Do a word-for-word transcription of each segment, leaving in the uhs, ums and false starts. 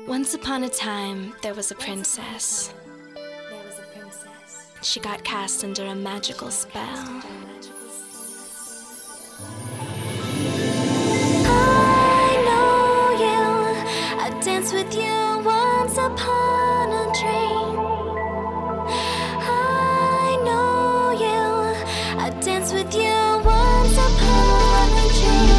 Once upon a time, there was a princess. There was a princess. She got cast under a magical spell. I know you. I danced with you once upon a dream. I know you. I danced with you once upon a dream.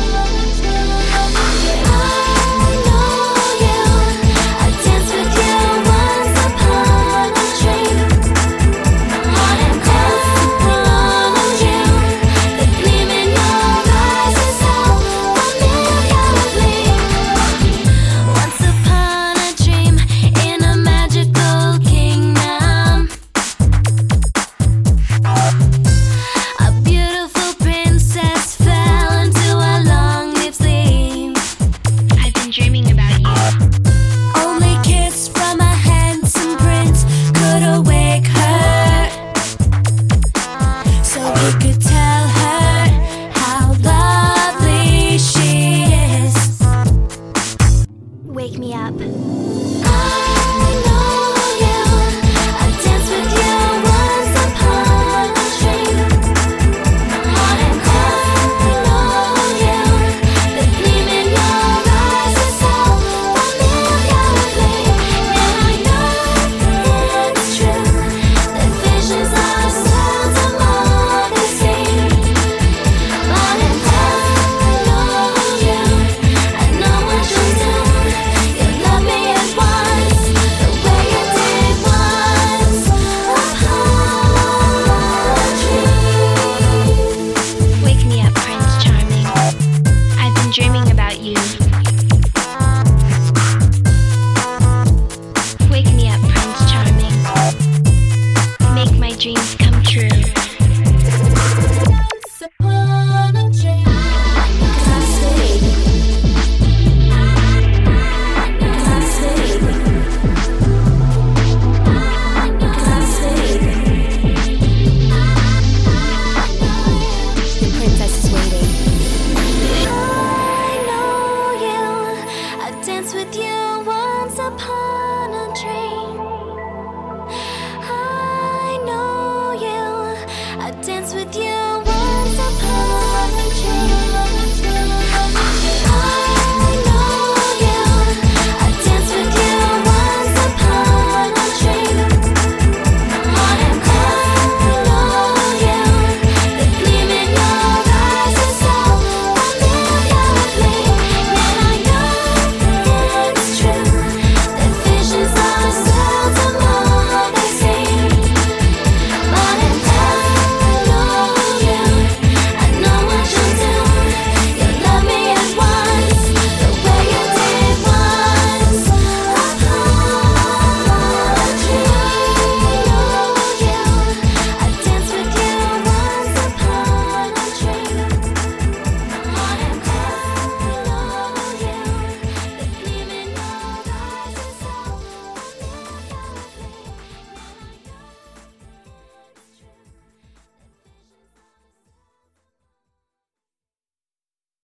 Dreaming about you. Only kiss from a handsome prince could awake her, so we could tell her how lovely she is. Wake me up. I